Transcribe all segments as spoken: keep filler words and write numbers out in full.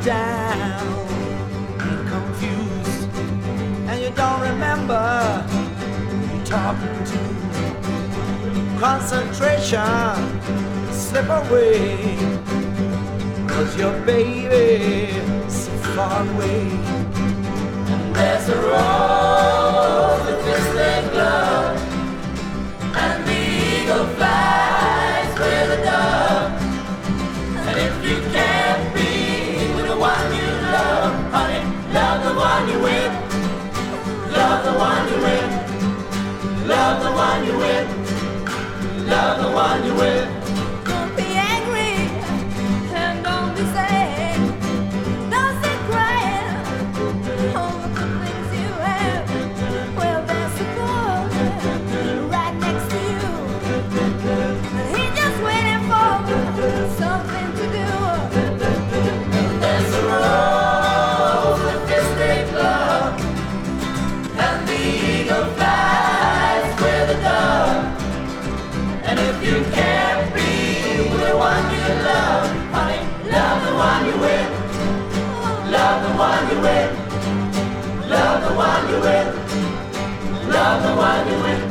down and confused, and you don't remember who you're talking to. Concentration slip away, 'cause your baby's so far away. And there's a rose with twisted glove, and the eagle flies with a dove. And if you can't be with the one you love, honey, love the one you with. Love the one you with. Love the one you with. Love the one you with. Don't be angry and don't be sad. Don't sit crying over the things you have. Well, there's a boy right next to you, and he's just waiting for something to do. There's a rose with twisted glove, and the eagle flies with a dove. And if you can't be with the one you love, honey, love the one you with. Love the one you with. Love the one you with. Love the one you with.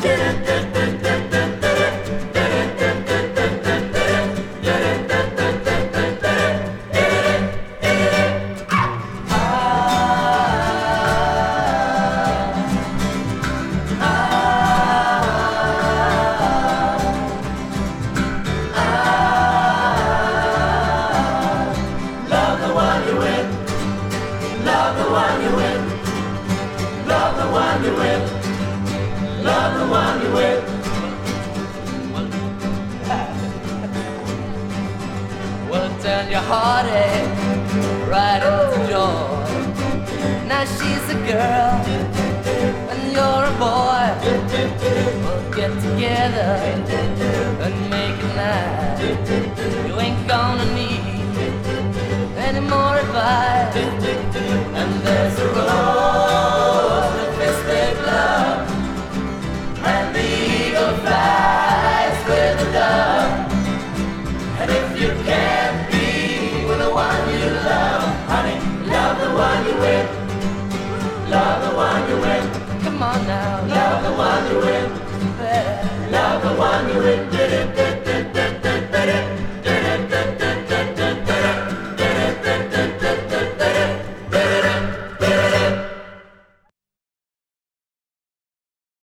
Love the one you with. Love the one you with. Love the one you with. Love the one you with. Well, turn your heartache right into joy. Now she's a girl and you're a boy. We'll get together and make it nice. You ain't gonna need any more advice. And there's a road